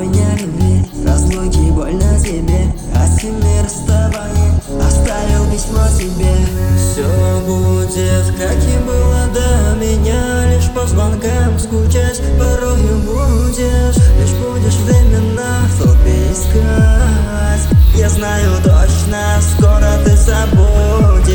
тобой не любви, разлуки больно тебе, а семьи расставания оставил письмо тебе. Все будет, как и было до меня, лишь по звонкам скучать порою будешь. Лишь будешь временно в толпе искать. Я знаю точно, скоро ты забудешь.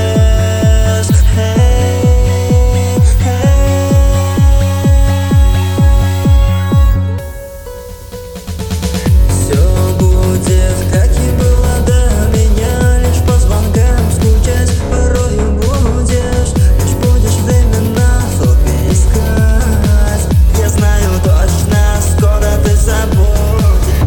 Все будет, как и было до меня, лишь по звонкам скучать порою будешь. Лишь будешь временно в толпе искать. Я знаю точно, скоро ты забудешь.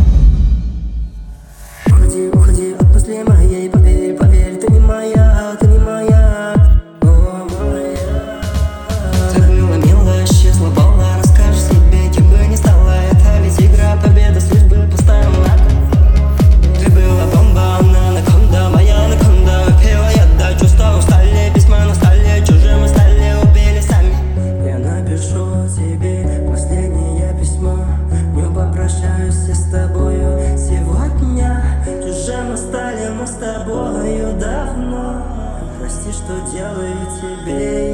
Уходи, уходи от мысли моей, поверь, поверь, ты не моя, ты не моя, о, моя. Так мило, мило, исчезла волна, расскажешь себе, кем бы ни стала. Это ведь игра, победа судьбы поставила. Ты была бомба, она анаконда, моя анаконда. Выпила я до чувства, устали, письма на столе, чужие мы стали, убили сами. Я напишу тебе последнее письмо, не попрощаюсь я с тобою сегодня. Чужим мы стали, мы с тобою давно. Прости, что делаю тебе